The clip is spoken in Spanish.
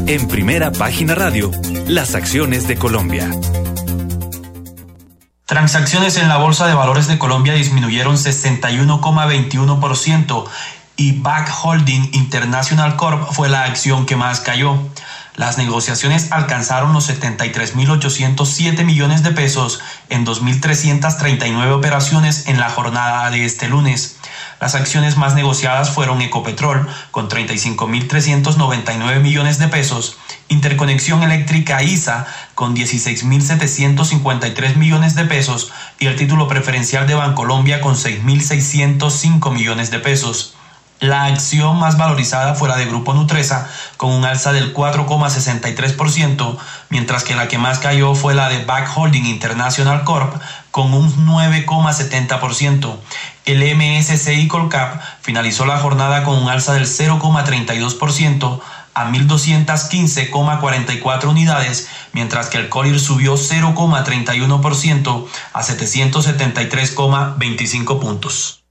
En Primera Página Radio, las acciones de Colombia. Transacciones en la Bolsa de Valores de Colombia disminuyeron 61,21% y BAC Holding International Corp fue la acción que más cayó. Las negociaciones alcanzaron los 73.807 millones de pesos en 2.339 operaciones en la jornada de este lunes. Las acciones más negociadas fueron Ecopetrol con 35.399 millones de pesos, Interconexión Eléctrica ISA con 16.753 millones de pesos y el título preferencial de Bancolombia con 6.605 millones de pesos. La acción más valorizada fue la de Grupo Nutresa, con un alza del 4,63%, mientras que la que más cayó fue la de BAC Holding International Corp, con un 9,70%. El MSCI Colcap finalizó la jornada con un alza del 0,32% a 1.215,44 unidades, mientras que el Colir subió 0,31% a 773,25 puntos.